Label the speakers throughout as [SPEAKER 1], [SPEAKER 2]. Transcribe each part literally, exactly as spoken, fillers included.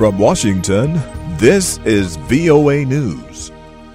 [SPEAKER 1] From Washington, this is V O A News.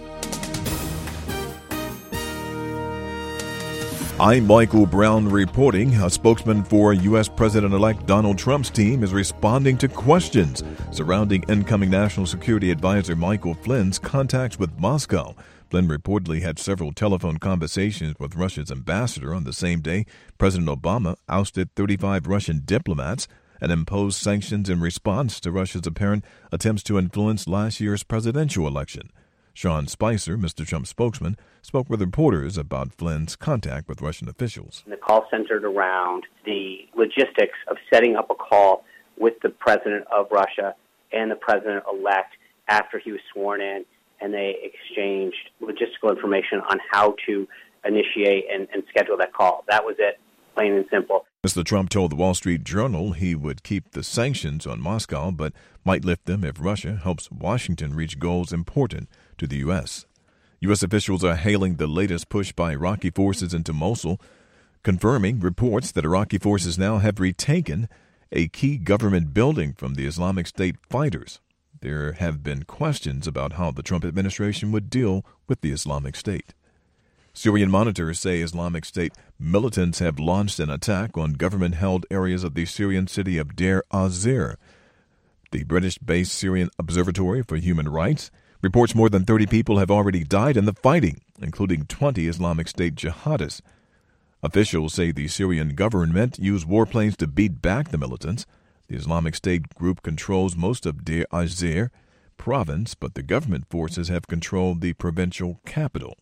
[SPEAKER 1] I'm Michael Brown reporting. A spokesman for U S President-elect Donald Trump's team is responding to questions surrounding incoming National Security Advisor Michael Flynn's contacts with Moscow. Flynn reportedly had several telephone conversations with Russia's ambassador on the same day President Obama ousted thirty-five Russian diplomats and imposed sanctions in response to Russia's apparent attempts to influence last year's presidential election. Sean Spicer, Mister Trump's spokesman, spoke with reporters about Flynn's contact with Russian officials.
[SPEAKER 2] The call centered around the logistics of setting up a call with the president of Russia and the president-elect after he was sworn in, and they exchanged logistical information on how to initiate and, and schedule that call. That was it, plain and simple.
[SPEAKER 1] Mister Trump told the Wall Street Journal he would keep the sanctions on Moscow, but might lift them if Russia helps Washington reach goals important to the U S. U S officials are hailing the latest push by Iraqi forces into Mosul, confirming reports that Iraqi forces now have retaken a key government building from the Islamic State fighters. There have been questions about how the Trump administration would deal with the Islamic State. Syrian monitors say Islamic State militants have launched an attack on government-held areas of the Syrian city of Deir az-Zor. The British-based Syrian Observatory for Human Rights reports more than thirty people have already died in the fighting, including twenty Islamic State jihadists. Officials say the Syrian government used warplanes to beat back the militants. The Islamic State group controls most of Deir az-Zor province, but the government forces have controlled the provincial capital.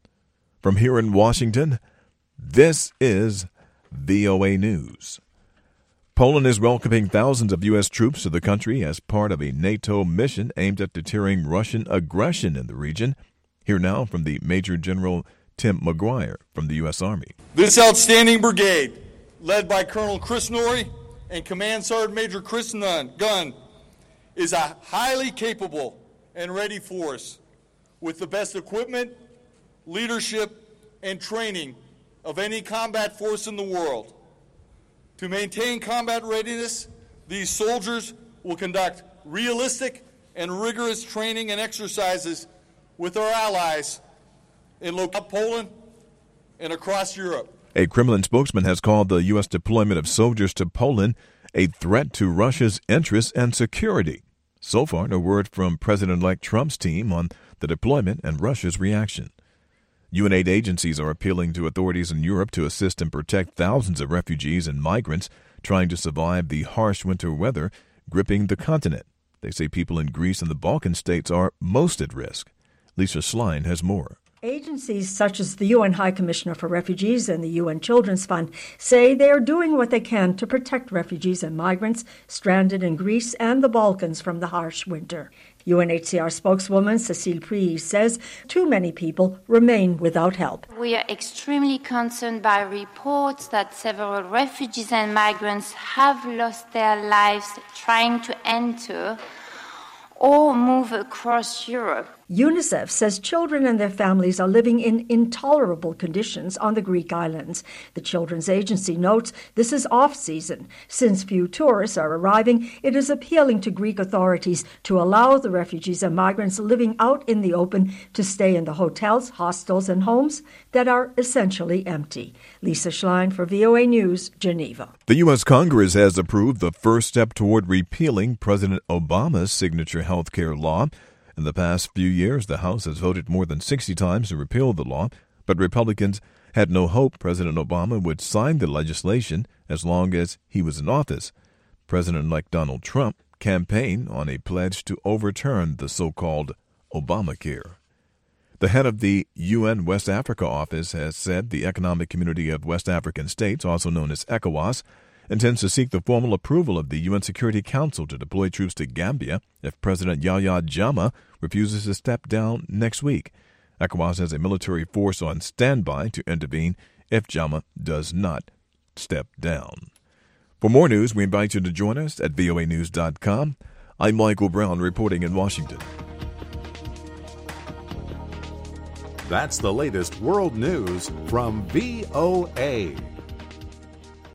[SPEAKER 1] From here in Washington, this is V O A News. Poland is welcoming thousands of U S troops to the country as part of a NATO mission aimed at deterring Russian aggression in the region. Here now from the Major General Tim McGuire from the U S Army.
[SPEAKER 3] This outstanding brigade, led by Colonel Chris Norrie and Command Sergeant Major Chris Gunn, is a highly capable and ready force with the best equipment, leadership, and training of any combat force in the world. To maintain combat readiness, these soldiers will conduct realistic and rigorous training and exercises with our allies in local Poland and across Europe.
[SPEAKER 1] A Kremlin spokesman has called the U S deployment of soldiers to Poland a threat to Russia's interests and security. So far, no word from President-elect Trump's team on the deployment and Russia's reaction. U N aid agencies are appealing to authorities in Europe to assist and protect thousands of refugees and migrants trying to survive the harsh winter weather gripping the continent. They say people in Greece and the Balkan states are most at risk. Lisa Schlein has more.
[SPEAKER 4] Agencies such as the U N High Commissioner for Refugees and the U N Children's Fund say they are doing what they can to protect refugees and migrants stranded in Greece and the Balkans from the harsh winter. U N H C R spokeswoman Cécile Puy says too many people remain without help.
[SPEAKER 5] We are extremely concerned by reports that several refugees and migrants have lost their lives trying to enter or move across Europe.
[SPEAKER 4] UNICEF says children and their families are living in intolerable conditions on the Greek islands. The Children's Agency notes this is off-season. Since few tourists are arriving, it is appealing to Greek authorities to allow the refugees and migrants living out in the open to stay in the hotels, hostels, and homes that are essentially empty. Lisa Schlein for V O A News, Geneva.
[SPEAKER 1] The U S Congress has approved the first step toward repealing President Obama's signature health care law. In the past few years, the House has voted more than sixty times to repeal the law, but Republicans had no hope President Obama would sign the legislation as long as he was in office. President-elect Donald Trump campaigned on a pledge to overturn the so-called Obamacare. The head of the U N West Africa office has said the Economic Community of West African States, also known as ECOWAS, intends to seek the formal approval of the U N Security Council to deploy troops to Gambia if President Yahya Jammeh refuses to step down next week. ECOWAS has a military force on standby to intervene if Jammeh does not step down. For more news, we invite you to join us at V O A news dot com. I'm Michael Brown reporting in Washington.
[SPEAKER 6] That's the latest world news from V O A.